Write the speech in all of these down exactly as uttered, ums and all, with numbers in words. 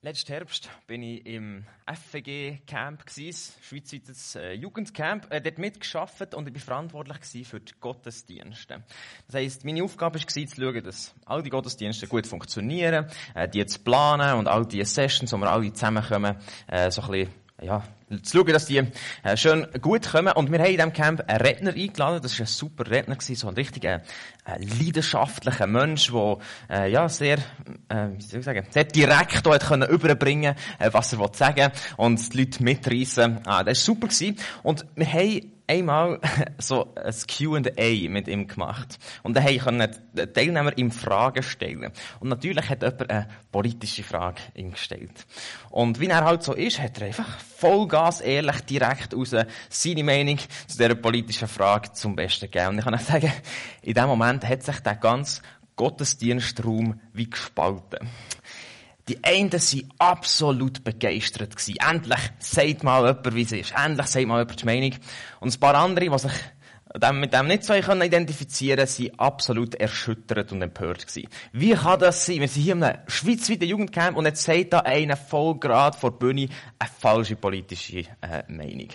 Letzten Herbst bin ich im F V G-Camp, schweizweites äh, Jugendcamp, äh, dort mitgearbeitet und ich war verantwortlich für die Gottesdienste. Das heisst, meine Aufgabe war, zu schauen, dass all die Gottesdienste gut funktionieren, äh, die zu planen und all die Sessions, wo wir alle zusammenkommen, äh, so ein bisschen, ja, zu schauen, dass die äh, schön gut kommen. Und wir haben in diesem Camp einen Redner eingeladen. Das war ein super Redner, so ein richtig äh, leidenschaftlicher Mensch, der äh, ja, sehr, äh, wie soll ich sagen, sehr direkt auch können überbringen äh, was er sagen will und die Leute mitreissen. Ah, das war super gewesen. Und wir haben einmal so ein Q and A mit ihm gemacht. Und dann konnten die Teilnehmer ihm Fragen stellen. Und natürlich hat jemand eine politische Frage ihm gestellt. Und wie er halt so ist, hat er einfach Vollgas, ehrlich, direkt raus seine Meinung zu dieser politischen Frage zum Besten gegeben. Und ich kann auch sagen, in dem Moment hat sich der ganze Gottesdienstraum wie gespalten. Die einen waren absolut begeistert gewesen. Endlich sagt mal jemand, wie es ist. Endlich sagt mal jemand die Meinung. Und ein paar andere, die sich mit dem nicht so identifizieren können, waren absolut erschüttert und empört gewesen. Wie kann das sein? Wir sind hier in einem schweizweiten Jugendcamp und jetzt sagt da einer voll gerade vor der Bühne eine falsche politische äh, Meinung.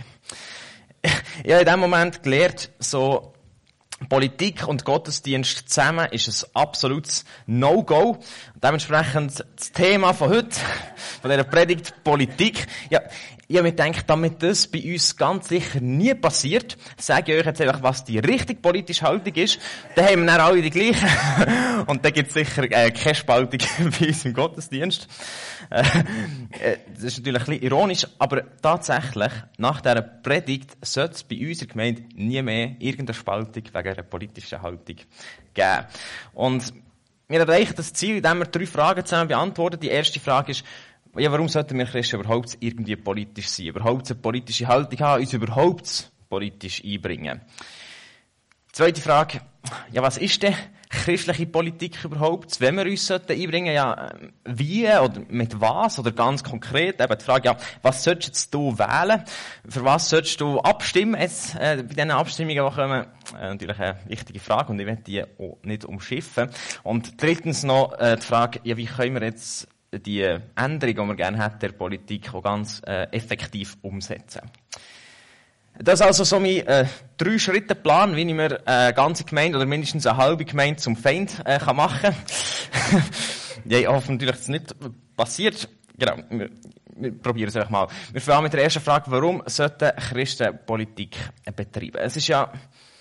Ich habe in dem Moment gelernt, so, Politik und Gottesdienst zusammen ist ein absolutes No-Go. Dementsprechend das Thema von heute, von dieser Predigt, Politik. Ja, ich habe mir gedacht, damit das bei uns ganz sicher nie passiert, sage ich euch jetzt einfach, was die richtig politische Haltung ist. Dann haben wir dann alle die gleiche. Und dann gibt es sicher äh, keine Spaltung bei uns im Gottesdienst. Äh, äh, das ist natürlich ein bisschen ironisch, aber tatsächlich, nach dieser Predigt sollte es bei uns in der Gemeinde nie mehr irgendeine Spaltung wegen einer politischen Haltung geben. Und wir erreichen das Ziel, indem wir drei Fragen zusammen beantworten. Die erste Frage ist, ja, warum sollten wir Christen überhaupt irgendwie politisch sein? Überhaupt eine politische Haltung haben, uns überhaupt politisch einbringen? Zweite Frage, ja, was ist denn christliche Politik überhaupt? Wenn wir uns einbringen, ja, wie oder mit was oder ganz konkret? Eben die Frage, ja, was solltest du wählen? Für was solltest du abstimmen jetzt, äh, bei diesen Abstimmungen, die kommen? Äh, natürlich eine wichtige Frage und ich werde die auch nicht umschiffen. Und drittens noch äh, die Frage, ja, wie können wir jetzt die Änderung, die wir gerne hätten, der Politik auch ganz äh, effektiv umsetzen? Das ist also so mein äh, Drei-Schritte-Plan, wie ich mir eine äh, ganze Gemeinde oder mindestens eine halbe Gemeinde zum Feind äh, kann machen kann. Ja, ich hoffe natürlich, dass es nicht passiert. Genau, wir, wir probieren es einfach mal. Wir fangen mit der ersten Frage, warum sollten Christen Politik betreiben? Es ist ja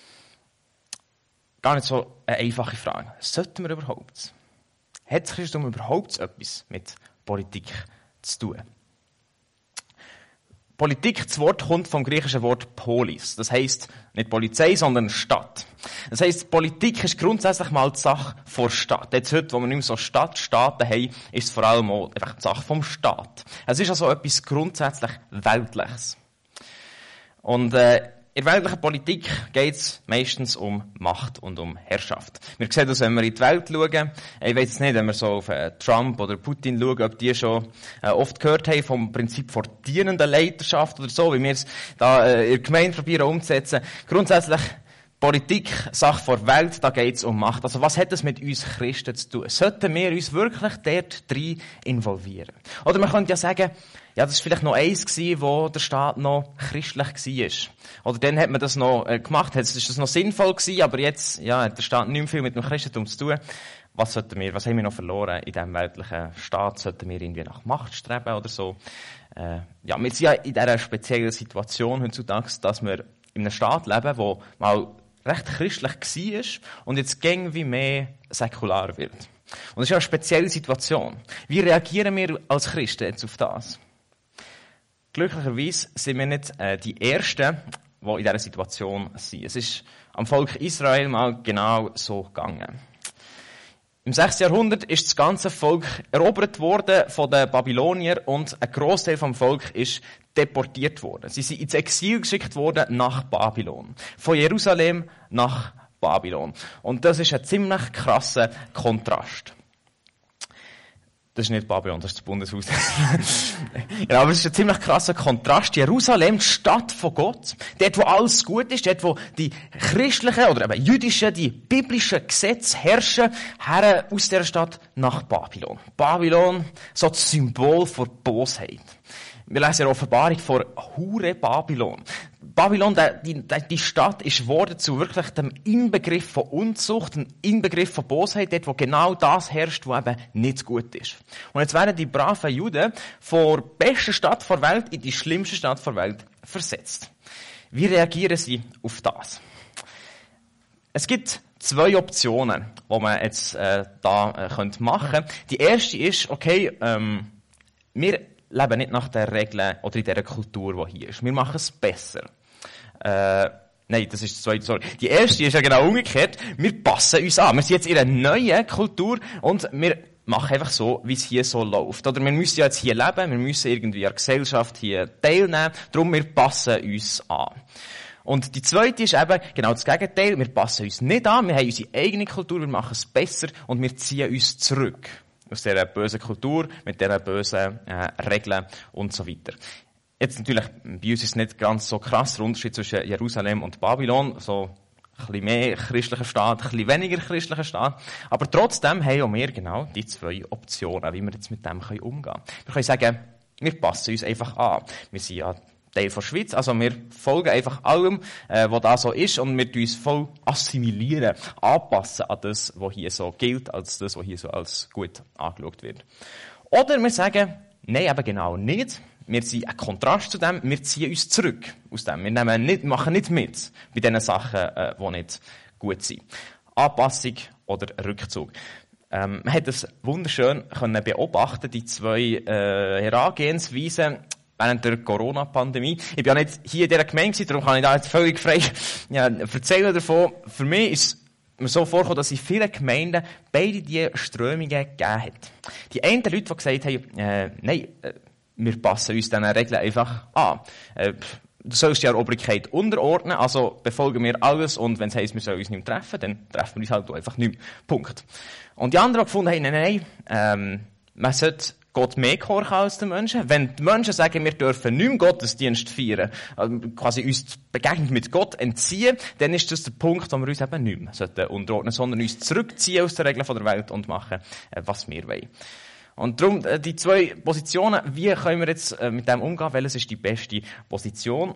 gar nicht so eine einfache Frage. Sollten wir überhaupt? Hat das Christentum überhaupt etwas mit Politik zu tun? Politik, das Wort kommt vom griechischen Wort Polis. Das heisst nicht Polizei, sondern Stadt. Das heisst, Politik ist grundsätzlich mal die Sache vor Stadt. Jetzt heute, wo wir nicht mehr so Stadtstaaten haben, ist es vor allem auch einfach die Sache vom Staat. Es ist also etwas grundsätzlich Weltliches. Und äh, in der weltlichen Politik geht es meistens um Macht und um Herrschaft. Wir sehen das, wenn wir in die Welt schauen. Ich weiss nicht, wenn wir so auf äh, Trump oder Putin schauen, ob die schon äh, oft gehört haben vom Prinzip von dienender Leiterschaft oder so, wie wir es da äh, in der Gemeinde probieren umzusetzen. Grundsätzlich Politik, Sache vor Welt, da geht es um Macht. Also was hat das mit uns Christen zu tun? Sollten wir uns wirklich dort rein involvieren? Oder man könnte ja sagen, ja, das war vielleicht noch eins gewesen, wo der Staat noch christlich war. Oder dann hat man das noch äh, gemacht, jetzt ist das noch sinnvoll gewesen, aber jetzt, ja, hat der Staat nicht mehr viel mit dem Christentum zu tun. Was sollten wir, was haben wir noch verloren in diesem weltlichen Staat? Sollten wir irgendwie nach Macht streben oder so? Äh, ja, wir sind ja in dieser speziellen Situation heutzutage, dass wir in einem Staat leben, wo mal recht christlich war und jetzt gäng wie mehr säkular wird. Und das ist ja eine spezielle Situation. Wie reagieren wir als Christen jetzt auf das? Glücklicherweise sind wir nicht äh, die Ersten, die in dieser Situation sind. Es ist am Volk Israel mal genau so gegangen. Im sechsten Jahrhundert ist das ganze Volk erobert worden von den Babyloniern und ein Grossteil vom Volk ist deportiert worden. Sie sind ins Exil geschickt worden nach Babylon. Von Jerusalem nach Babylon. Und das ist ein ziemlich krasser Kontrast. Das ist nicht Babylon, das ist das Bundeshaus. Ja, aber es ist ein ziemlich krasser Kontrast. Jerusalem, die Stadt von Gott. Dort, wo alles gut ist, dort, wo die christlichen oder eben jüdischen, die biblischen Gesetze herrschen, her aus dieser Stadt nach Babylon. Babylon, so das Symbol für Bosheit. Wir lesen in der Offenbarung von Hure Babylon. Babylon, die, die, die Stadt, ist geworden zu wirklich dem Inbegriff von Unzucht, dem Inbegriff von Bosheit, dort, wo genau das herrscht, was eben nicht gut ist. Und jetzt werden die braven Juden von der besten Stadt der Welt in die schlimmste Stadt der Welt versetzt. Wie reagieren sie auf das? Es gibt zwei Optionen, die man jetzt äh, da äh, könnte machen könnte. Die erste ist, okay, ähm, wir leben nicht nach den Regeln oder in dieser Kultur, die hier ist. Wir machen es besser. Äh, nein, das ist die zweite, sorry. Die erste ist ja genau umgekehrt. Wir passen uns an. Wir sind jetzt in einer neuen Kultur und wir machen einfach so, wie es hier so läuft. Oder wir müssen ja jetzt hier leben, wir müssen irgendwie an der Gesellschaft hier teilnehmen. Darum, wir passen uns an. Und die zweite ist eben genau das Gegenteil. Wir passen uns nicht an, wir haben unsere eigene Kultur, wir machen es besser und wir ziehen uns zurück. Aus dieser bösen Kultur, mit diesen bösen äh, Regeln und so weiter. Jetzt natürlich, bei uns ist es nicht ganz so krass, der Unterschied zwischen Jerusalem und Babylon. So ein bisschen mehr christlicher Staat, ein bisschen weniger christlicher Staat. Aber trotzdem haben auch wir genau die zwei Optionen, wie wir jetzt mit dem umgehen können. Wir können sagen, wir passen uns einfach an. Wir sind ja Teil der Schweiz, also wir folgen einfach allem, äh, was da so ist, und wir tun uns voll assimilieren, anpassen an das, was hier so gilt, als das, was hier so als gut angeschaut wird. Oder wir sagen, nein, eben genau nicht. Wir sind ein Kontrast zu dem, wir ziehen uns zurück aus dem. Wir nehmen nicht, machen nicht mit bei den Sachen, äh, die nicht gut sind. Anpassung oder Rückzug. Ähm, man hat das wunderschön können beobachten, die zwei äh, Herangehensweisen während der Corona-Pandemie. Ich bin ja nicht hier in dieser Gemeinde, darum kann ich da jetzt völlig frei ja, erzählen davon. Für mich ist es mir so vorgekommen, dass in vielen Gemeinden beide diese Strömungen gegeben hat. Die einen Leute, die gesagt haben, äh, nein, äh, wir passen uns diesen Regeln einfach an. Äh, du sollst ja der Obrigkeit unterordnen, also befolgen wir alles, und wenn es heisst, wir sollen uns nicht mehr treffen, dann treffen wir uns halt einfach nicht mehr. Punkt. Und die anderen, die gefunden haben, nein, nein, ähm, man sollte Gott mehr gehorchen als die Menschen. Wenn die Menschen sagen, wir dürfen nicht mehr Gottesdienst feiern, also quasi uns die Begegnung mit Gott entziehen, dann ist das der Punkt, wo wir uns eben nicht mehr unterordnen sollten, sondern uns zurückziehen aus den Regeln der Welt und machen, was wir wollen. Und darum, die zwei Positionen, wie können wir jetzt mit dem umgehen, welches ist die beste Position?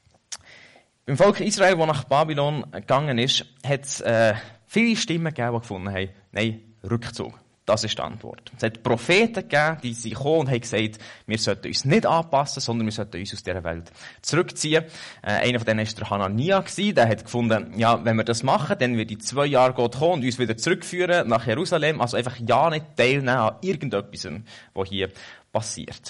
Beim Volk Israel, das nach Babylon gegangen ist, hat es äh, viele Stimmen gegeben, die gefunden haben, nein, Rückzug. Das ist die Antwort. Es hat Propheten gegeben, die sind gekommen und haben gesagt, wir sollten uns nicht anpassen, sondern wir sollten uns aus dieser Welt zurückziehen. Äh, einer von denen war der Hanania, der hat gefunden, ja, wenn wir das machen, dann wird in zwei Jahren Gott kommen und uns wieder zurückführen nach Jerusalem. Also einfach ja nicht teilnehmen an irgendetwas, was hier passiert.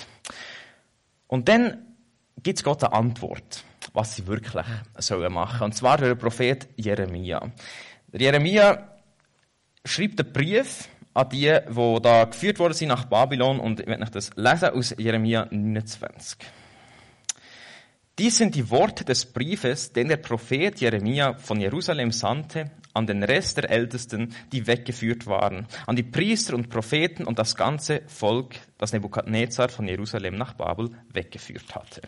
Und dann gibt es Gott eine Antwort, was sie wirklich sollen machen. Und zwar durch den Prophet Jeremia. Der Jeremia schreibt einen Brief an die, die da geführt worden sind nach Babylon, und ich werde euch das lesen aus Jeremia neunundzwanzig. Dies sind die Worte des Briefes, den der Prophet Jeremia von Jerusalem sandte, an den Rest der Ältesten, die weggeführt waren, an die Priester und Propheten und das ganze Volk, das Nebukadnezar von Jerusalem nach Babel weggeführt hatte.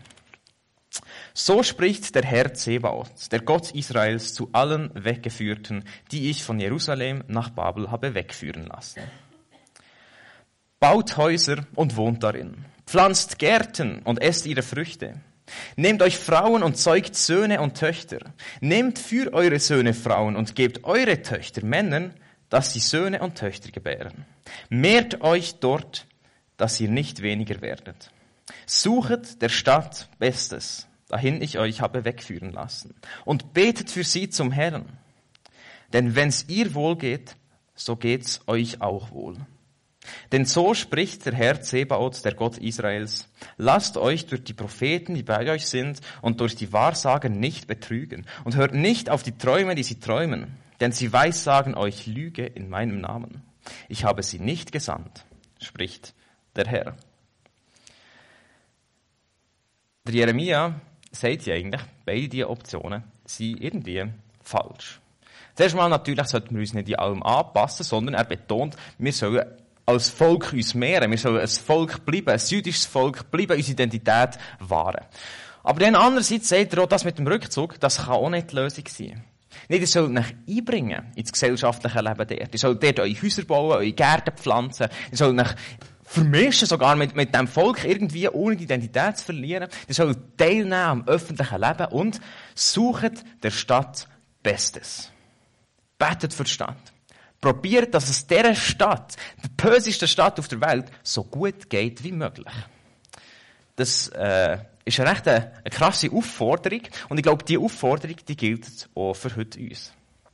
So spricht der Herr Zebaoth, der Gott Israels, zu allen Weggeführten, die ich von Jerusalem nach Babel habe wegführen lassen. Baut Häuser und wohnt darin. Pflanzt Gärten und esst ihre Früchte. Nehmt euch Frauen und zeugt Söhne und Töchter. Nehmt für eure Söhne Frauen und gebt eure Töchter Männern, dass sie Söhne und Töchter gebären. Mehrt euch dort, dass ihr nicht weniger werdet. Suchet der Stadt Bestes, dahin ich euch habe wegführen lassen, und betet für sie zum Herrn. Denn wenn's ihr wohl geht, so geht's euch auch wohl. Denn so spricht der Herr Zebaoth, der Gott Israels: Lasst euch durch die Propheten, die bei euch sind, und durch die Wahrsager nicht betrügen, und hört nicht auf die Träume, die sie träumen, denn sie weissagen euch Lüge in meinem Namen. Ich habe sie nicht gesandt, spricht der Herr. Der Jeremia sagt ja eigentlich, beide diese Optionen sind irgendwie falsch. Zuerst mal natürlich sollten wir uns nicht in allem anpassen, sondern er betont, wir sollen als Volk uns mehren. Wir sollen ein Volk bleiben, ein jüdisches Volk bleiben, unsere Identität wahren. Aber dann andererseits sagt er auch, das mit dem Rückzug, das kann auch nicht die Lösung sein. Nicht, ihr sollt euch einbringen ins gesellschaftliche Leben dort. Ihr sollt dort eure Häuser bauen, eure Gärten pflanzen. Ihr sollt euch vermischen, sogar mit, mit dem Volk irgendwie, ohne die Identität zu verlieren. Ihr sollt teilnehmen am öffentlichen Leben und sucht der Stadt Bestes. Betet für die Stadt. Probiert, dass es dieser Stadt, der bösesten Stadt auf der Welt, so gut geht wie möglich. Das äh, ist eine recht eine, eine krasse Aufforderung. Und ich glaube, diese Aufforderung, die gilt auch für heute uns.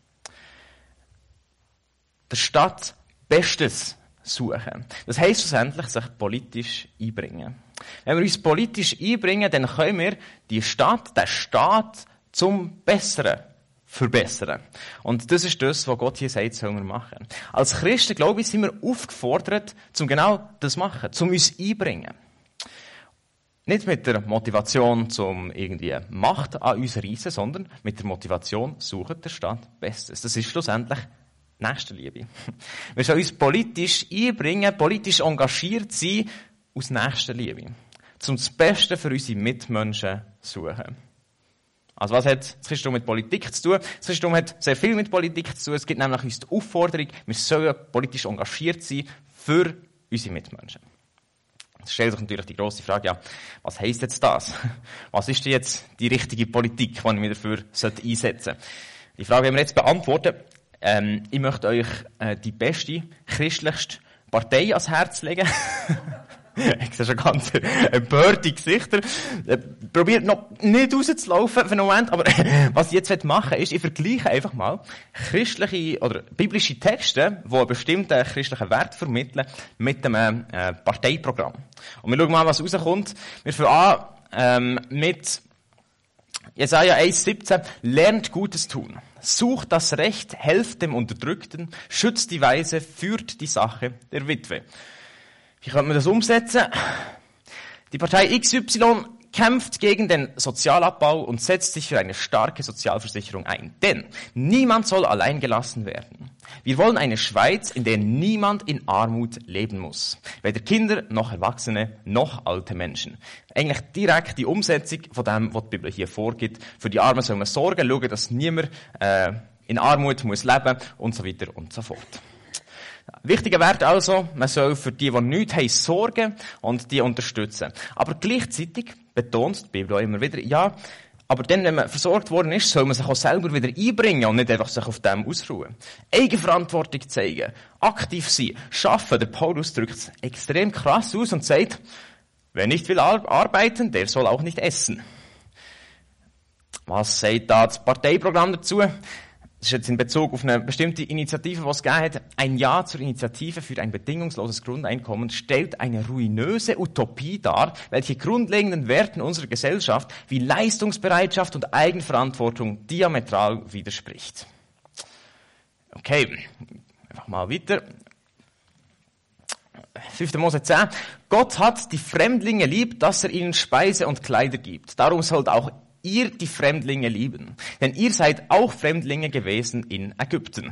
Der Stadt Bestes suchen. Das heisst schlussendlich, sich politisch einbringen. Wenn wir uns politisch einbringen, dann können wir die Stadt, den Staat zum Besseren verbessern. Und das ist das, was Gott hier sagt, sollen wir machen. Als Christen, glaube ich, sind wir aufgefordert, zum genau das zu machen, zum uns einbringen. Nicht mit der Motivation, zum irgendwie Macht an uns reissen, sondern mit der Motivation, suchen der Stadt Bestes. Das ist schlussendlich Nächstenliebe. Wir sollen uns politisch einbringen, politisch engagiert sein, aus Nächstenliebe. Zum das Beste für unsere Mitmenschen suchen. Also was hat das Christentum mit Politik zu tun? Das Christentum hat sehr viel mit Politik zu tun. Es gibt nämlich uns die Aufforderung, wir sollen politisch engagiert sein für unsere Mitmenschen. Es stellt sich natürlich die grosse Frage, ja, was heisst jetzt das? Was ist denn jetzt die richtige Politik, die ich mir dafür einsetzen sollte? Die Frage werden wir jetzt beantworten. Ähm, ich möchte euch äh, die beste, christlichste Partei ans Herz legen. Ich sehe schon ganz empörte Gesichter. Äh, probiert noch nicht rauszulaufen für einen Moment, aber was ich jetzt machen will, ist, ich vergleiche einfach mal christliche oder biblische Texte, die einen bestimmten christlichen Wert vermitteln, mit einem äh, Parteiprogramm. Und wir schauen mal, was rauskommt. Wir fangen an ähm, mit Jesaja eins siebzehn. Lernt Gutes tun. Sucht das Recht, helft dem Unterdrückten, schützt die Weise, führt die Sache der Witwe. Wie könnte man das umsetzen? Die Partei X Y kämpft gegen den Sozialabbau und setzt sich für eine starke Sozialversicherung ein. Denn niemand soll allein gelassen werden. Wir wollen eine Schweiz, in der niemand in Armut leben muss. Weder Kinder, noch Erwachsene, noch alte Menschen. Eigentlich direkt die Umsetzung von dem, was die Bibel hier vorgibt. Für die Armen soll man sorgen, schauen, dass niemand äh, in Armut muss leben und so weiter und so fort. Wichtiger Wert also, man soll für die, die nichts haben, sorgen und die unterstützen. Aber gleichzeitig betont die Bibel auch immer wieder, ja, aber dann, wenn man versorgt worden ist, soll man sich auch selber wieder einbringen und nicht einfach sich auf dem ausruhen. Eigenverantwortung zeigen, aktiv sein, schaffen. Der Paulus drückt es extrem krass aus und sagt, wer nicht will arbeiten, der soll auch nicht essen. Was sagt da das Parteiprogramm dazu? Das ist jetzt in Bezug auf eine bestimmte Initiative, die es gegeben hat. Ein Ja zur Initiative für ein bedingungsloses Grundeinkommen stellt eine ruinöse Utopie dar, welche grundlegenden Werten unserer Gesellschaft wie Leistungsbereitschaft und Eigenverantwortung diametral widerspricht. Okay, einfach mal weiter. fünfter Mose zehn. Gott hat die Fremdlinge lieb, dass er ihnen Speise und Kleider gibt. Darum sollt auch ihr die Fremdlinge lieben. Denn ihr seid auch Fremdlinge gewesen in Ägypten.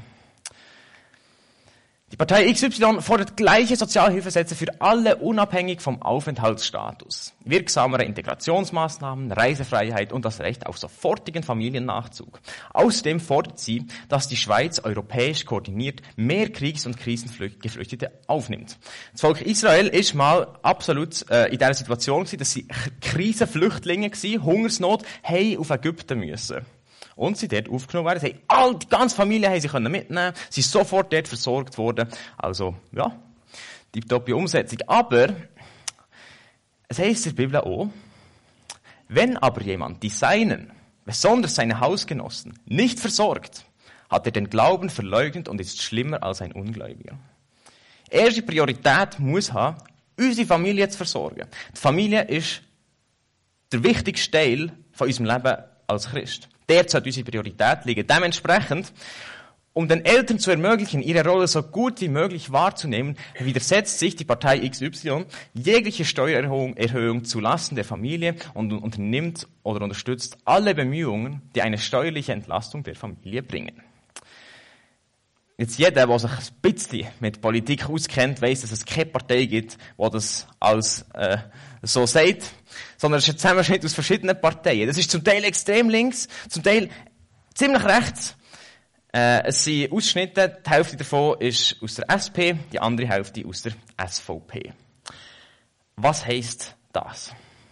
Die Partei X Y fordert gleiche Sozialhilfesätze für alle, unabhängig vom Aufenthaltsstatus. Wirksamere Integrationsmaßnahmen, Reisefreiheit und das Recht auf sofortigen Familiennachzug. Außerdem fordert sie, dass die Schweiz europäisch koordiniert mehr Kriegs- und Krisengeflüchtete aufnimmt. Das Volk Israel ist mal absolut äh, in dieser Situation gewesen, dass sie Krisenflüchtlinge gewesen, Hungersnot, haben auf Ägypten müssen. Und sie dort aufgenommen werden. Sie haben all, die ganze Familie haben sie können mitnehmen. Sie sind sofort dort versorgt worden. Also, ja, die tolle Umsetzung. Aber, es heisst in der Bibel auch, wenn aber jemand die Seinen, besonders seine Hausgenossen, nicht versorgt, hat er den Glauben verleugnet und ist schlimmer als ein Ungläubiger. Erste Priorität muss haben, unsere Familie zu versorgen. Die Familie ist der wichtigste Teil von unserem Leben als Christ. Dort sollte unsere Priorität liegen. Dementsprechend, um den Eltern zu ermöglichen, ihre Rolle so gut wie möglich wahrzunehmen, widersetzt sich die Partei X Y jegliche Steuererhöhung Erhöhung zulasten der Familie und unternimmt oder unterstützt alle Bemühungen, die eine steuerliche Entlastung der Familie bringen. Jetzt jeder, der sich ein bisschen mit Politik auskennt, weiss, dass es keine Partei gibt, die das als äh, so sagt, sondern es ist ein Zusammenschnitt aus verschiedenen Parteien. Das ist zum Teil extrem links, zum Teil ziemlich rechts. Äh, es sind Ausschnitte, die Hälfte davon ist aus der S P, die andere Hälfte aus der S V P. Was heisst das?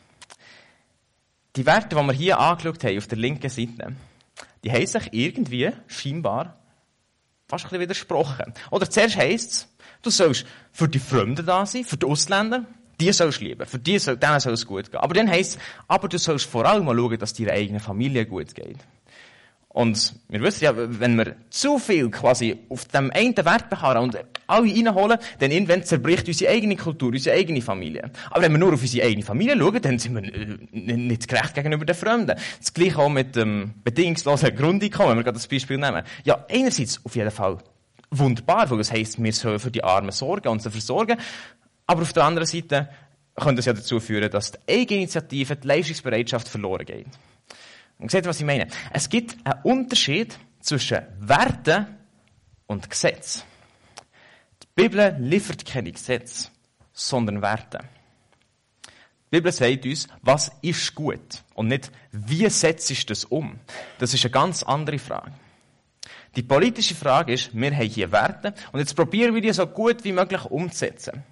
Die Werte, die wir hier angeschaut haben, auf der linken Seite, die haben sich irgendwie, scheinbar, fast ein bisschen widersprochen. Oder zuerst heisst es, du sollst für die Fremden da sein, für die Ausländer, die sollst du lieben, für die soll, denen soll es gut gehen. Aber dann heisst es, aber du sollst vor allem mal schauen, dass deiner eigenen Familie gut geht. Und wir wissen ja, wenn wir zu viel quasi auf dem einen Wert beharren und alle reinholen, dann irgendwann zerbricht unsere eigene Kultur, unsere eigene Familie. Aber wenn wir nur auf unsere eigene Familie schauen, dann sind wir nicht gerecht gegenüber den Fremden. Das Gleiche auch mit dem bedingungslosen Grundeinkommen, wenn wir gerade das Beispiel nehmen. Ja, einerseits auf jeden Fall wunderbar, weil das heisst, wir sollen für die Armen sorgen und sie versorgen. Aber auf der anderen Seite könnte es ja dazu führen, dass die Eigeninitiative, die Leistungsbereitschaft verloren geht. Und seht ihr, was ich meine? Es gibt einen Unterschied zwischen Werten und Gesetz. Die Bibel liefert keine Gesetze, sondern Werte. Die Bibel sagt uns, was ist gut und nicht, wie setzt du das um? Das ist eine ganz andere Frage. Die politische Frage ist, wir haben hier Werte und jetzt probieren wir die so gut wie möglich umzusetzen.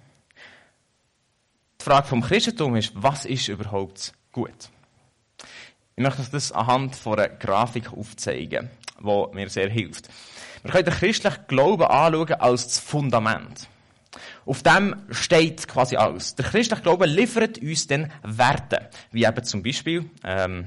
Die Frage vom Christentum ist, was ist überhaupt gut? Ich möchte euch das anhand von einer Grafik aufzeigen, die mir sehr hilft. Wir können den christlichen Glauben anschauen als das Fundament. Auf dem steht quasi alles. Der christliche Glaube liefert uns dann Werte, wie eben zum Beispiel, ähm,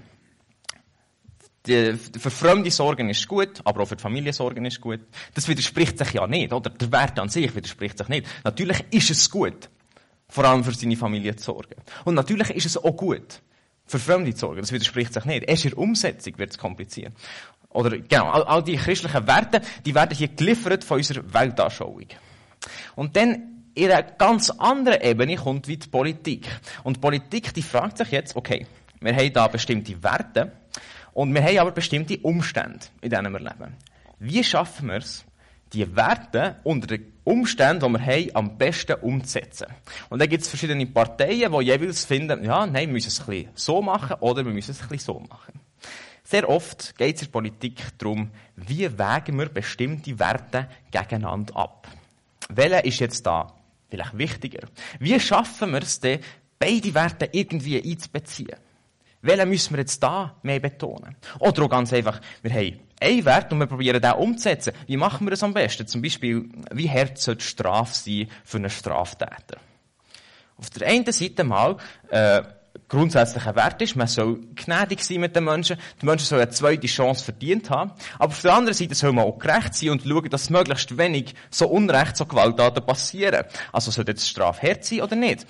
die, für fremde Sorgen ist gut, aber auch für die Familie Sorgen ist gut. Das widerspricht sich ja nicht, oder? Der Wert an sich widerspricht sich nicht. Natürlich ist es gut, vor allem für seine Familie zu sorgen. Und natürlich ist es auch gut, für Fremde zu sorgen. Das widerspricht sich nicht. Erst in der Umsetzung wird es kompliziert. Oder, genau, all, all die christlichen Werte, die werden hier geliefert von unserer Weltanschauung. Und dann, in einer ganz anderen Ebene kommt wie die Politik. Und die Politik, die fragt sich jetzt, okay, wir haben da bestimmte Werte, und wir haben aber bestimmte Umstände, in denen wir leben. Wie schaffen wir es, die Werte unter den Umständen, die wir haben, am besten umzusetzen? Und dann gibt es verschiedene Parteien, die jeweils finden, ja, nein, wir müssen es ein bisschen so machen oder wir müssen es ein bisschen so machen. Sehr oft geht es in der Politik darum, wie wägen wir bestimmte Werte gegeneinander ab. Welcher ist jetzt da vielleicht wichtiger? Wie schaffen wir es denn, beide Werte irgendwie einzubeziehen? Welchen müssen wir jetzt da mehr betonen? Oder auch ganz einfach, wir haben einen Wert und wir probieren den umzusetzen. Wie machen wir das am besten? Zum Beispiel, wie hart soll die Strafe sein für einen Straftäter? Auf der einen Seite mal, äh, grundsätzlicher Wert ist, man soll gnädig sein mit den Menschen, die Menschen sollen eine zweite Chance verdient haben, aber auf der anderen Seite soll man auch gerecht sein und schauen, dass möglichst wenig so Unrecht, so Gewalttaten passieren. Also soll jetzt die Strafe hart sein oder nicht?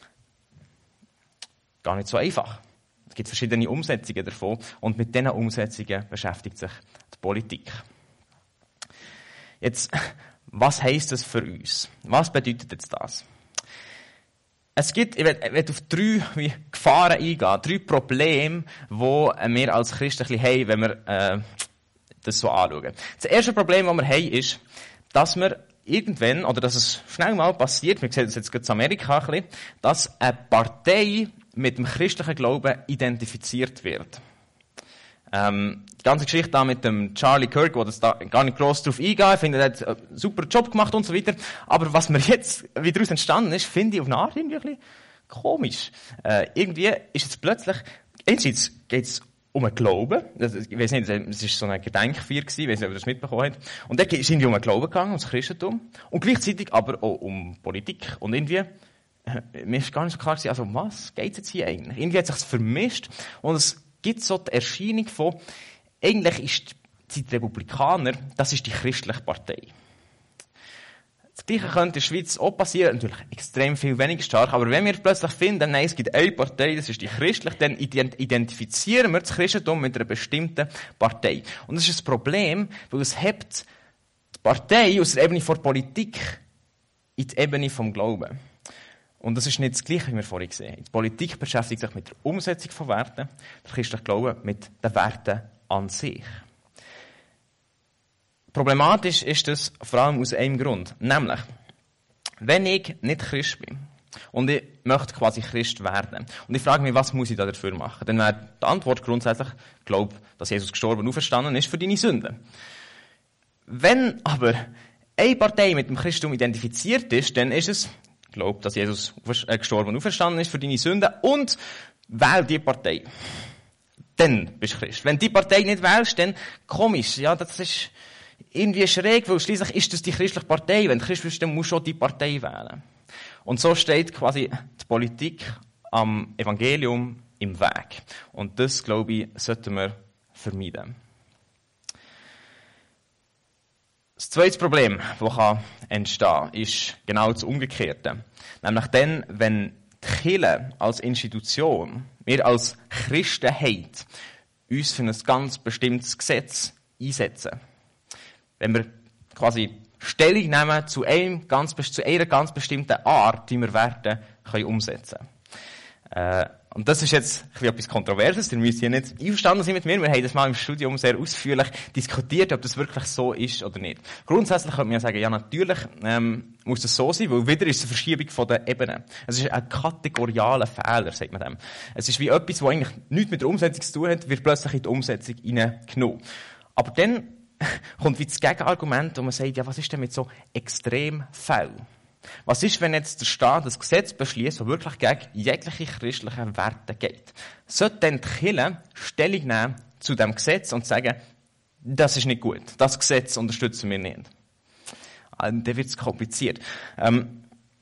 Gar nicht so einfach. Es gibt verschiedene Umsetzungen davon und mit diesen Umsetzungen beschäftigt sich die Politik. Jetzt, was heisst das für uns? Was bedeutet jetzt das? Es gibt, ich werde auf drei wie, Gefahren eingehen, drei Probleme, die wir als Christen haben, wenn wir äh, das so anschauen. Das erste Problem, das wir haben, ist, dass wir irgendwann, oder dass es schnell mal passiert, wir sehen das jetzt gerade in Amerika ein bisschen, dass eine Partei mit dem christlichen Glauben identifiziert wird. Ähm, die ganze Geschichte da mit dem Charlie Kirk, wo das da gar nicht gross drauf eingehen, ich finde, er hat einen super Job gemacht und so weiter. Aber was mir jetzt, wie daraus entstanden ist, finde ich auf eine Art irgendwie ein bisschen komisch. Äh, irgendwie ist jetzt plötzlich, einerseits geht es um einen Glauben. Ich weiß nicht, es war so eine Gedenkfeier gewesen, ich weiß nicht, ob ihr das mitbekommen habt. Und da ist es irgendwie um einen Glauben gegangen, um das Christentum. Und gleichzeitig aber auch um Politik. Und irgendwie, mir ist gar nicht so klar gewesen, also um was geht es jetzt hier eigentlich? Irgendwie hat es sich vermischt und es gibt so die Erscheinung von, eigentlich ist die Republikaner, das ist die christliche Partei. Das Gleiche könnte in der Schweiz auch passieren, natürlich extrem viel weniger stark, aber wenn wir plötzlich finden, nein, es gibt eine Partei, das ist die christliche, dann identifizieren wir das Christentum mit einer bestimmten Partei. Und das ist ein Problem, weil es hebt die Partei aus der Ebene der Politik in die Ebene vom Glauben. Und das ist nicht das Gleiche, wie wir vorhin gesehen haben. Die Politik beschäftigt sich mit der Umsetzung von Werten, der christliche Glaube mit den Werten an sich. Problematisch ist das vor allem aus einem Grund. Nämlich, wenn ich nicht Christ bin und ich möchte quasi Christ werden und ich frage mich, was muss ich da dafür machen, dann wäre die Antwort grundsätzlich, ich glaube, dass Jesus gestorben und auferstanden ist für deine Sünden. Wenn aber eine Partei mit dem Christentum identifiziert ist, dann ist es, ich glaube, dass Jesus gestorben und auferstanden ist für deine Sünden und wähl die Partei. Dann bist du Christ. Wenn du die Partei nicht wählst, dann komisch, ja, das ist irgendwie schräg, weil schliesslich ist das die christliche Partei. Wenn du Christ bist, dann musst du auch die Partei wählen. Und so steht quasi die Politik am Evangelium im Weg. Und das, glaube ich, sollten wir vermeiden. Das zweite Problem, das entstehen kann, ist genau das Umgekehrte. Nämlich dann, wenn die Kirche als Institution, wir als Christenheit, uns für ein ganz bestimmtes Gesetz einsetzen. Wenn wir quasi Stellung nehmen zu, einem ganz, zu einer ganz bestimmten Art, die wir Werte können umsetzen können. Äh, und das ist jetzt etwas Kontroverses, ihr müsst hier nicht einverstanden sein mit mir. Wir haben das mal im Studium sehr ausführlich diskutiert, ob das wirklich so ist oder nicht. Grundsätzlich könnte man ja sagen, ja natürlich ähm, muss das so sein, weil wieder ist es eine Verschiebung von der Ebene. Es ist ein kategorialer Fehler, sagt man dem. Es ist wie etwas, was eigentlich nichts mit der Umsetzung zu tun hat, wird plötzlich in die Umsetzung hineingenommen. Aber dann kommt wie das Gegenargument, und man sagt, ja, was ist denn mit so Extremfällen? Was ist, wenn jetzt der Staat das Gesetz beschließt, das wirklich gegen jegliche christlichen Werte geht? Sollte dann die Kirche Stellung nehmen zu diesem Gesetz und sagen, das ist nicht gut, das Gesetz unterstützen wir nicht? Dann wird es kompliziert. Ähm,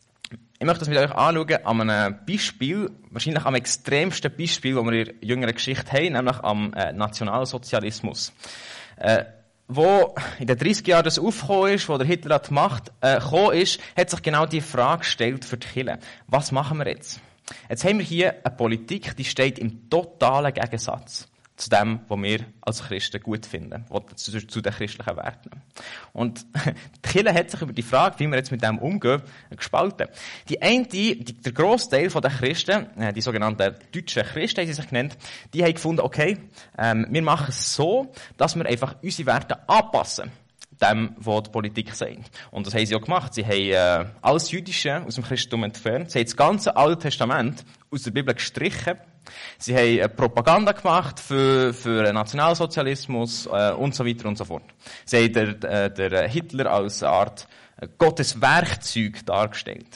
ich möchte das mit euch anschauen an einem Beispiel, wahrscheinlich am extremsten Beispiel, das wir in der jüngeren Geschichte haben, nämlich am äh, Nationalsozialismus. Äh, Wo in den dreißig Jahren das aufgekommen ist, wo der Hitler an die Macht äh, gekommen ist, hat sich genau die Frage gestellt für die Kirche. Was machen wir jetzt? Jetzt haben wir hier eine Politik, die steht im totalen Gegensatz zu dem, was wir als Christen gut finden, zu, zu den christlichen Werten. Und die Kirche hat sich über die Frage, wie wir jetzt mit dem umgehen, gespalten. Die eine, die, der Grossteil der Christen, die sogenannten deutschen Christen, haben sie sich genannt, die haben gefunden, okay, ähm, wir machen es so, dass wir einfach unsere Werte anpassen dem, was die Politik sagt. Und das haben sie auch gemacht. Sie haben äh, alles Jüdische aus dem Christentum entfernt. Sie haben das ganze Alte Testament aus der Bibel gestrichen. Sie haben äh, Propaganda gemacht für, für den Nationalsozialismus äh, und so weiter und so fort. Sie haben der, der, der Hitler als eine Art äh, Gottes Werkzeug dargestellt.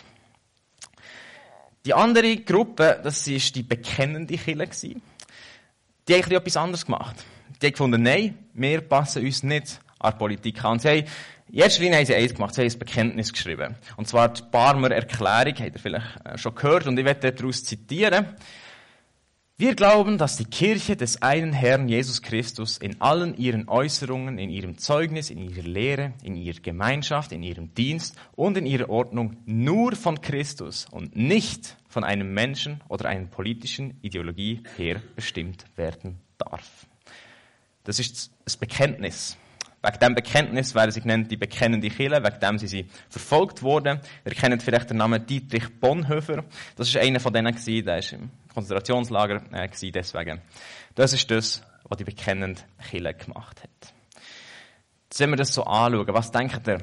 Die andere Gruppe, das war die bekennende Kirche. Die haben etwas anderes gemacht. Die haben gefunden, nein, wir passen uns nicht an die Politik an. Und sie haben, in erster Linie haben sie eins gemacht, sie haben ein Bekenntnis geschrieben. Und zwar die Barmer Erklärung, habt ihr vielleicht schon gehört, und ich werde daraus zitieren. Wir glauben, dass die Kirche des einen Herrn Jesus Christus in allen ihren Äußerungen, in ihrem Zeugnis, in ihrer Lehre, in ihrer Gemeinschaft, in ihrem Dienst und in ihrer Ordnung nur von Christus und nicht von einem Menschen oder einer politischen Ideologie her bestimmt werden darf. Das ist das Bekenntnis. Wegen diesem Bekenntnis werden sie genannt die bekennende Kirche, wegen dem sind sie verfolgt worden. Ihr kennt vielleicht den Namen Dietrich Bonhoeffer. Das war einer von denen, der war im Konzentrationslager, äh, deswegen. Das ist das, was die bekennende Kirche gemacht hat. Jetzt, wenn wir das so anschauen, was denkt ihr?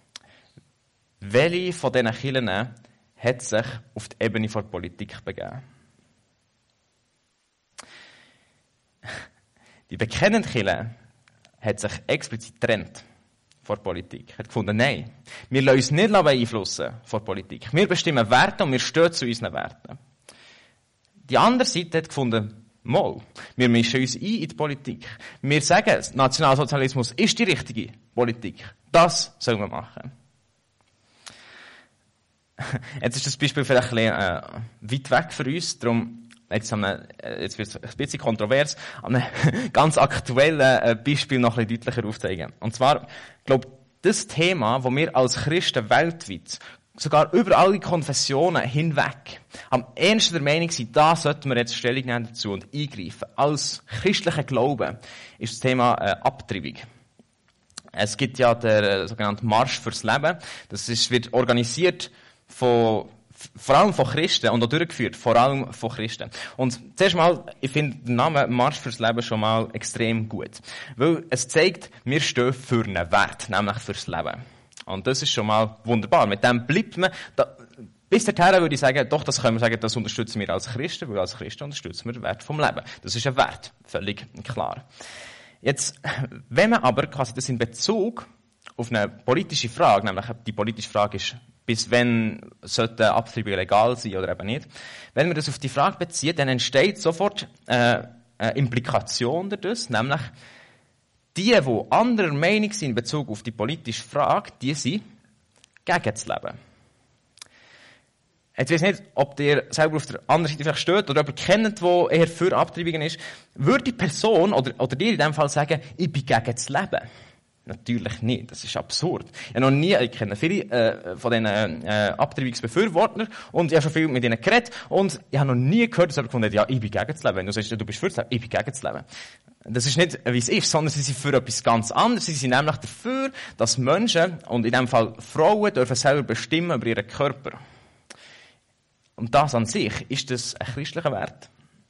Welche von diesen Kirchen hat sich auf die Ebene der Politik begeben? Die bekennende Kirche hat sich explizit getrennt von der Politik. Hat gefunden, nein, wir lassen uns nicht beeinflussen von der Politik. Wir bestimmen Werte und wir stehen zu unseren Werten. Die andere Seite hat gefunden, mal, wir mischen uns ein in die Politik. Wir sagen, Nationalsozialismus ist die richtige Politik. Das sollen wir machen. Jetzt ist das Beispiel vielleicht ein bisschen äh, weit weg für uns, darum Jetzt, eine, jetzt wird es ein bisschen kontrovers, an einem ganz aktuellen Beispiel noch ein bisschen deutlicher aufzeigen. Und zwar, ich glaube, das Thema, wo wir als Christen weltweit, sogar über alle Konfessionen hinweg, am ehesten der Meinung sind, da sollten wir jetzt Stellung nehmen dazu und eingreifen. Als christlicher Glaube ist das Thema äh, Abtreibung. Es gibt ja den äh, sogenannten Marsch fürs Leben. Das ist, wird organisiert von Vor allem von Christen und auch durchgeführt, vor allem von Christen. Und zuerst mal, ich finde den Namen Marsch fürs Leben schon mal extrem gut. Weil es zeigt, wir stehen für einen Wert, nämlich fürs Leben. Und das ist schon mal wunderbar. Mit dem bleibt man, da, bis dahin würde ich sagen, doch, das können wir sagen, das unterstützen wir als Christen, weil als Christen unterstützen wir den Wert vom Leben. Das ist ein Wert, völlig klar. Jetzt, wenn man aber quasi das in Bezug auf eine politische Frage, nämlich die politische Frage ist, bis wann sollten Abtreibungen legal sein oder eben nicht. Wenn man das auf die Frage bezieht, dann entsteht sofort äh, eine Implikation dadurch, nämlich die, die anderer Meinung sind in Bezug auf die politische Frage, die sind gegen das Leben. Jetzt weiss ich nicht, ob ihr selber auf der anderen Seite vielleicht steht oder jemanden kennt, der eher für Abtreibungen ist. Würde die Person oder, oder dir in diesem Fall sagen, ich bin gegen das Leben? Natürlich nicht. Das ist absurd. Ich habe noch nie, ich kenne viele äh, von diesen äh, Abtreibungsbefürwortern und ich habe schon viel mit ihnen geredet und ich habe noch nie gehört, dass jemand gefunden hat, ja, ich bin gegen das Leben. Wenn du sagst, du bist für das Leben, ich bin gegen das Leben. Das ist nicht, wie es ist, sondern sie sind für etwas ganz anderes. Sie sind nämlich dafür, dass Menschen, und in diesem Fall Frauen, dürfen selber bestimmen über ihren Körper. Und das an sich, ist das ein christlicher Wert?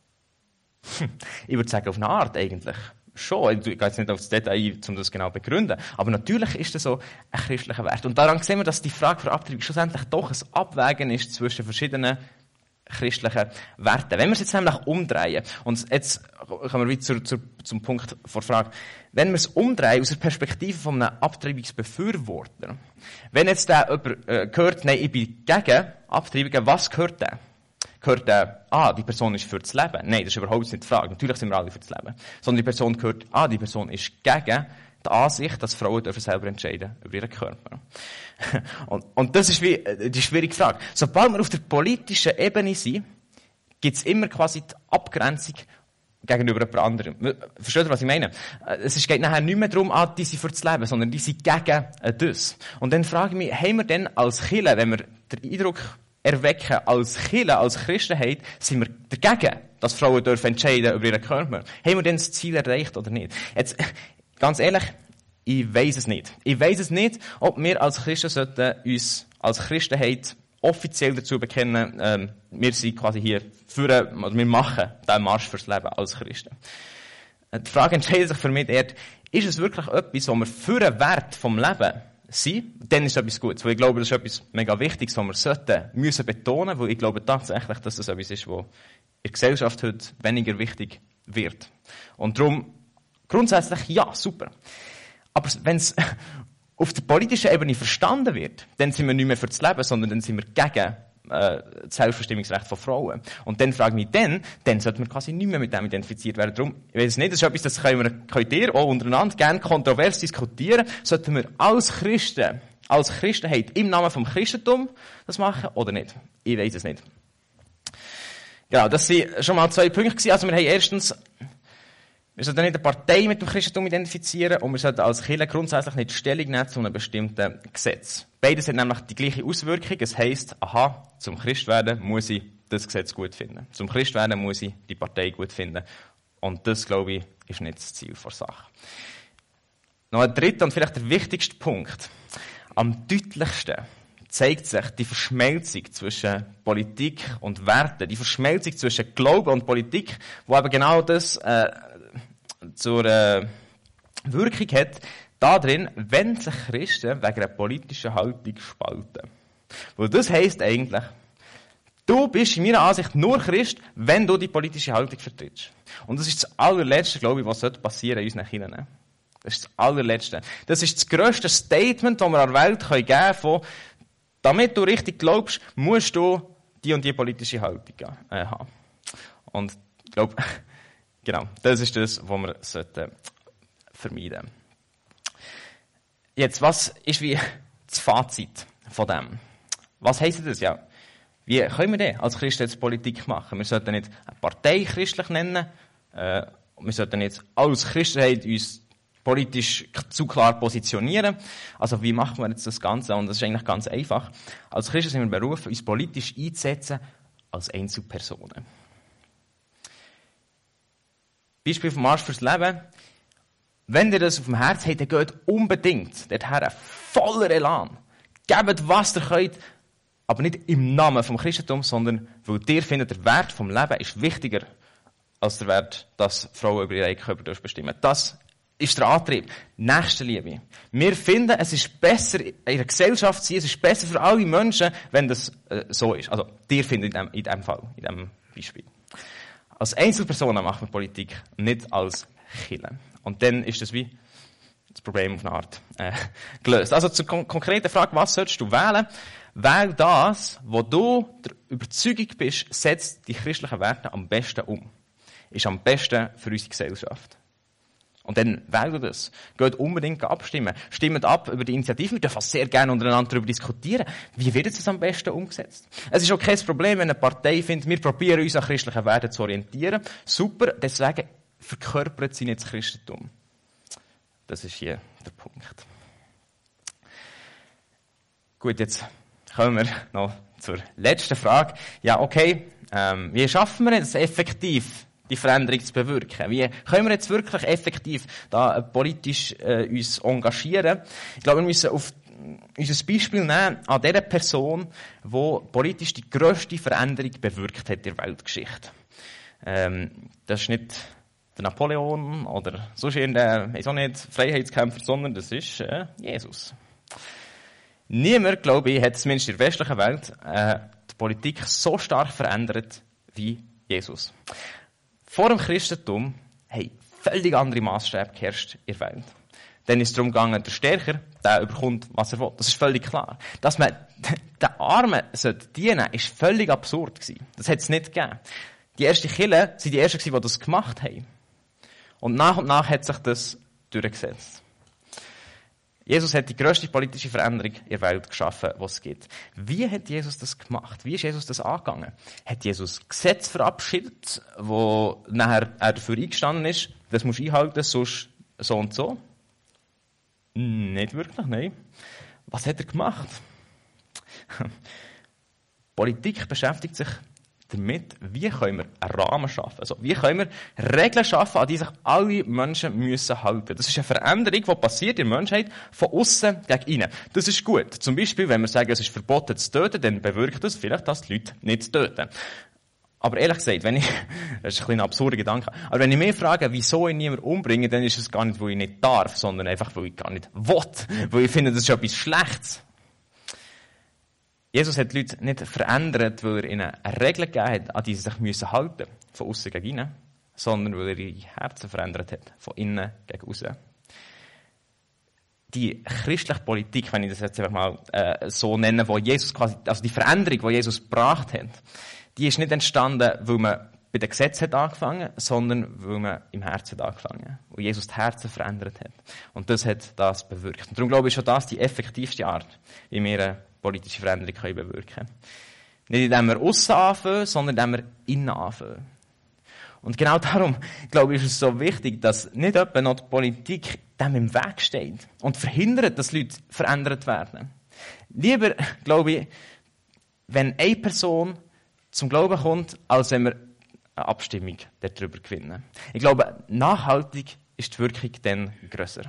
Ich würde sagen, auf eine Art eigentlich. Schon, ich gehe jetzt nicht auf das Detail ein, um das genau zu begründen. Aber natürlich ist das so ein christlicher Wert. Und daran sehen wir, dass die Frage für Abtreibung schlussendlich doch ein Abwägen ist zwischen verschiedenen christlichen Werten. Wenn wir es jetzt nämlich umdrehen, und jetzt kommen wir wieder zu, zu, zum Punkt vor Frage, wenn wir es umdrehen aus der Perspektive von einem Abtreibungsbefürworter, wenn jetzt der jemand äh, hört, nein, ich bin gegen Abtreibungen, was gehört der? Gehört der, ah, die Person ist für das Leben? Nein, das ist überhaupt nicht die Frage. Natürlich sind wir alle für das Leben. Sondern die Person gehört, ah, die Person ist gegen die Ansicht, dass Frauen dürfen selber entscheiden über ihren Körper. und, und das ist wie die schwierige Frage. Sobald wir auf der politischen Ebene sind, gibt es immer quasi die Abgrenzung gegenüber jemand anderem. Versteht ihr, was ich meine? Es geht nachher nicht mehr darum, ah, die sind für das Leben, sondern die sind gegen das. Und dann frage ich mich, haben wir denn als Kirche, wenn wir den Eindruck erwecken, als Kirche, als Christenheit, sind wir dagegen, dass Frauen dürfen entscheiden über ihren Körper? Haben wir denn das Ziel erreicht oder nicht? Jetzt, ganz ehrlich, ich weiss es nicht. Ich weiss es nicht, ob wir als Christen sollten uns als Christenheit offiziell dazu bekennen, ähm, wir sind quasi hier für, also wir machen den Marsch fürs Leben als Christen. Die Frage entscheidet sich für mich eher, ist es wirklich etwas, wo wir für den Wert vom Leben sind? Dann ist es etwas Gutes. Weil ich glaube, das ist etwas mega Wichtiges, was wir sollten, müssen betonen, weil ich glaube tatsächlich, dass das etwas ist, was in der Gesellschaft heute weniger wichtig wird. Und darum, grundsätzlich, ja, super. Aber wenn es auf der politischen Ebene verstanden wird, dann sind wir nicht mehr für das Leben, sondern dann sind wir gegen äh, das Selbstbestimmungsrecht von Frauen. Und dann frage ich mich dann, dann sollte man quasi nicht mehr mit dem identifiziert werden. Darum, ich weiß nicht, das ist etwas, das können wir, könnt ihr auch untereinander gerne kontrovers diskutieren. Sollten wir als Christen, als Christenheit im Namen vom Christentum das machen oder nicht? Ich weiß es nicht. Genau, das sind schon mal zwei Punkte gewesen. Also wir haben erstens, wir sollten nicht eine Partei mit dem Christentum identifizieren und wir sollten als Kirche grundsätzlich nicht Stellung nehmen zu einem bestimmten Gesetz. Beides hat nämlich die gleiche Auswirkung. Es heisst, aha, zum Christ werden muss ich das Gesetz gut finden. Zum Christ werden muss ich die Partei gut finden. Und das, glaube ich, ist nicht das Ziel der Sache. Noch ein dritter und vielleicht der wichtigste Punkt. Am deutlichsten zeigt sich die Verschmelzung zwischen Politik und Werten, die Verschmelzung zwischen Glauben und Politik, wo eben genau das äh, zur äh, Wirkung hat, darin, wenn sich Christen wegen einer politischen Haltung spalten. Weil das heisst eigentlich, du bist in meiner Ansicht nur Christ, wenn du die politische Haltung vertrittst. Und das ist das allerletzte, glaube ich, was passieren in unseren Kirchen. Das ist das allerletzte. Das ist das grösste Statement, das wir an der Welt geben können, von, damit du richtig glaubst, musst du die und die politische Haltung äh, haben. Und ich glaube, genau, das ist das, was wir sollten vermeiden sollten. Jetzt, was ist wie das Fazit von dem? Was heisst das? Ja, wie können wir denn als Christen jetzt Politik machen? Wir sollten nicht eine Partei christlich nennen, äh, wir sollten nicht als Christenheit uns politisch zu klar positionieren. Also wie machen wir jetzt das Ganze? Und das ist eigentlich ganz einfach. Als Christen sind wir berufen, uns politisch einzusetzen als Einzelpersonen. Beispiel vom Marsch fürs Leben. Wenn ihr das auf dem Herz habt, dann geht unbedingt dorthin, voller Elan. Gebt, was ihr könnt. aber nicht im Namen vom Christentum, sondern weil ihr findet, der Wert vom Leben ist wichtiger als der Wert, dass Frauen über ihren Körper bestimmen dürfen. Das ist der Antrieb. Nächstenliebe. Wir finden, es ist besser in einer Gesellschaft zu sein, es ist besser für alle Menschen, wenn das äh, so ist. Also, ihr findet in dem, in dem Fall, in dem Beispiel. Als Einzelpersonen machen wir Politik, nicht als Kirche. Und dann ist das wie das Problem auf eine Art äh, gelöst. Also zur kon- konkreten Frage, was solltest du wählen? Wähl das, wo du der Überzeugung bist, setzt die christlichen Werte am besten um. Ist am besten für unsere Gesellschaft. Und dann wählt das. Geht unbedingt abstimmen. Stimmt ab über die Initiative. Wir dürfen sehr gerne untereinander darüber diskutieren. Wie wird es am besten umgesetzt? Es ist auch kein Problem, wenn eine Partei findet, wir probieren uns an christlichen Werten zu orientieren. Super, deswegen verkörpert sie nicht das Christentum. Das ist hier der Punkt. Gut, jetzt kommen wir noch zur letzten Frage. Ja, okay, ähm, wie schaffen wir es effektiv, die Veränderung zu bewirken? Wie können wir jetzt wirklich effektiv da äh, politisch äh, uns engagieren? Ich glaube, wir müssen auf unser Beispiel nehmen an der Person, die politisch die grösste Veränderung bewirkt hat in der Weltgeschichte. Ähm, das ist nicht der Napoleon oder sonst irgendein, ich weiß auch nicht, Freiheitskämpfer, sondern das ist äh, Jesus. Niemand, glaube ich, hat zumindest in der westlichen Welt äh, die Politik so stark verändert wie Jesus. Vor dem Christentum haben völlig andere Maßstäbe geherrscht in der Welt. Dann ist es darum gegangen, der Stärker, der bekommt, was er will. Das ist völlig klar. Dass man den Armen dienen sollte, ist völlig absurd gewesen. Das hat es nicht gegeben. Die ersten Kirchen waren die ersten, die das gemacht haben. Und nach und nach hat sich das durchgesetzt. Jesus hat die grösste politische Veränderung in der Welt geschaffen, die es gibt. Wie hat Jesus das gemacht? Wie ist Jesus das angegangen? Hat Jesus Gesetze verabschiedet, wo nachher er dafür eingestanden ist, das musst du einhalten, sonst so und so? Nicht wirklich, nein. Was hat er gemacht? Politik beschäftigt sich damit, wie können wir einen Rahmen schaffen. Also, wie können wir Regeln schaffen, an die sich alle Menschen müssen halten. Das ist eine Veränderung, die passiert in der Menschheit von außen gegen innen. Das ist gut. Zum Beispiel, wenn wir sagen, es ist verboten zu töten, dann bewirkt das vielleicht, dass die Leute nicht töten. Aber ehrlich gesagt, wenn ich, das ist ein, ein absurder Gedanke, aber wenn ich mich frage, wieso ich niemanden umbringe, dann ist es gar nicht, weil ich nicht darf, sondern einfach, weil ich gar nicht will. Weil ich finde, das ist etwas Schlechtes. Jesus hat die Leute nicht verändert, weil er ihnen eine Regel gegeben hat, an die sie sich müssen halten, von außen gegen innen, sondern weil er ihre Herzen verändert hat, von innen gegen außen. Die christliche Politik, wenn ich das jetzt einfach mal äh, so nenne, wo Jesus quasi, also die Veränderung, die Jesus gebracht hat, die ist nicht entstanden, weil man bei den Gesetzen hat angefangen, sondern weil man im Herzen hat angefangen, wo Jesus die Herzen verändert hat. Und das hat das bewirkt. Und darum glaube ich schon, das die effektivste Art, wie wir eine politische Veränderung können bewirken können. Nicht indem wir aussen anfangen, sondern indem wir innen anfangen. Und genau darum, glaube ich, ist es so wichtig, dass nicht etwa noch die Politik dem im Weg steht und verhindert, dass Leute verändert werden. Lieber, glaube ich, wenn eine Person zum Glauben kommt, als wenn wir eine Abstimmung darüber gewinnen. Ich glaube, nachhaltig ist die Wirkung dann grösser.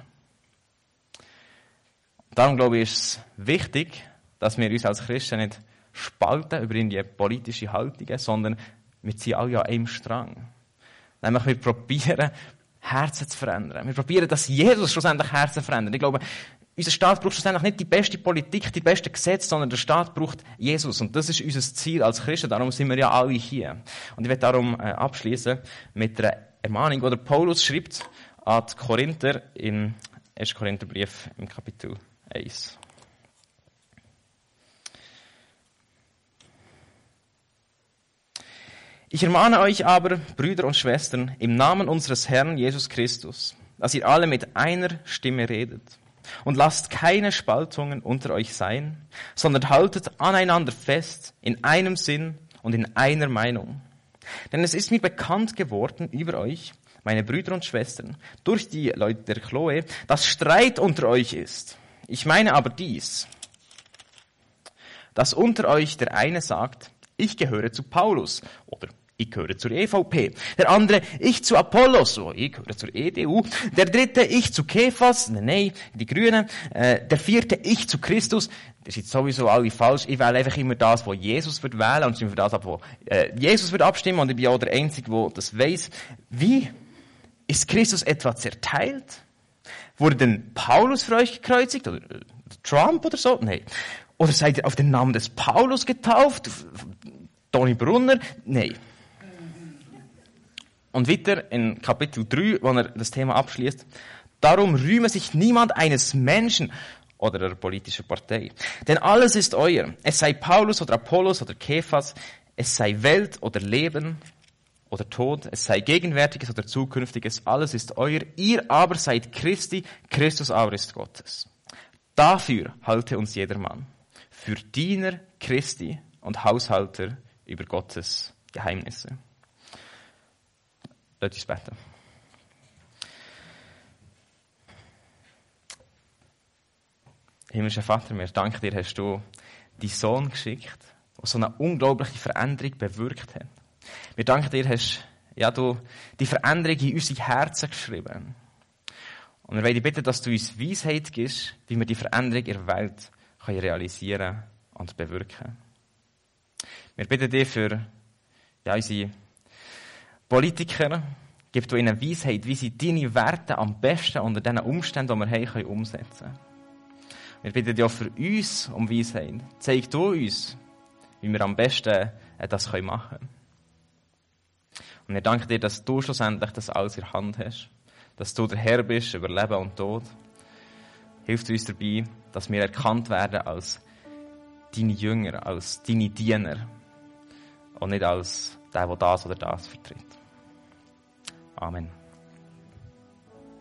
Darum, glaube ich, ist es wichtig, dass wir uns als Christen nicht spalten über die politische Haltungen, sondern wir ziehen alle an einem Strang. Nämlich, wir probieren, Herzen zu verändern. Wir probieren, dass Jesus schlussendlich Herzen verändert. Ich glaube, unser Staat braucht schlussendlich nicht die beste Politik, die beste Gesetze, sondern der Staat braucht Jesus. Und das ist unser Ziel als Christen. Darum sind wir ja alle hier. Und ich werde darum äh, abschließen mit einer Ermahnung, die der Paulus schreibt an die Korinther im ersten Korintherbrief im Kapitel eins. Ich ermahne euch aber, Brüder und Schwestern, im Namen unseres Herrn Jesus Christus, dass ihr alle mit einer Stimme redet. Und lasst keine Spaltungen unter euch sein, sondern haltet aneinander fest, in einem Sinn und in einer Meinung. Denn es ist mir bekannt geworden über euch, meine Brüder und Schwestern, durch die Leute der Chloe, dass Streit unter euch ist. Ich meine aber dies, dass unter euch der eine sagt, ich gehöre zu Paulus oder ich gehöre zur E V P. Der andere, ich zu Apollos, so, ich gehöre zur E D U. Der dritte, ich zu Kephas, nein, nein, die Grünen. Äh, der vierte, ich zu Christus. Das ist jetzt sowieso alle falsch. Ich wähle einfach immer das, wo Jesus wird wählen und stimme für das ab, wo äh, Jesus wird abstimmen. Und ich bin auch der Einzige, der das weiss. Wie? Ist Christus etwa zerteilt? Wurde denn Paulus für euch gekreuzigt? Oder äh, Trump oder so? Nein. Oder seid ihr auf den Namen des Paulus getauft? Toni Brunner? Nein. Und weiter in Kapitel drei, wo er das Thema abschließt. Darum rühme sich niemand eines Menschen oder einer politischen Partei. Denn alles ist euer. Es sei Paulus oder Apollos oder Kephas, es sei Welt oder Leben oder Tod, es sei Gegenwärtiges oder Zukünftiges, alles ist euer. Ihr aber seid Christi, Christus aber ist Gottes. Dafür halte uns jedermann. Für Diener Christi und Haushalter über Gottes Geheimnisse. Lasst uns beten. Himmlischer Vater, wir danken dir, hast du deinen Sohn geschickt, der so eine unglaubliche Veränderung bewirkt hat. Wir danken dir, hast ja, du die Veränderung in unsere Herzen geschrieben. Und wir wollen dich bitten, dass du uns Weisheit gibst, wie wir die Veränderung in der Welt können realisieren und bewirken. Wir bitten dich für ja, unsere Politiker, gib du ihnen Weisheit, wie sie deine Werte am besten unter diesen Umständen, die wir haben, können umsetzen können. Wir bitten dich auch für uns um Weisheit. Zeig du uns, wie wir am besten das machen können. Und wir danken dir, dass du schlussendlich das alles in der Hand hast. Dass du der Herr bist über Leben und Tod. Hilf uns dabei, dass wir erkannt werden als deine Jünger, als deine Diener. Und nicht als der, der das oder das vertritt. Amen.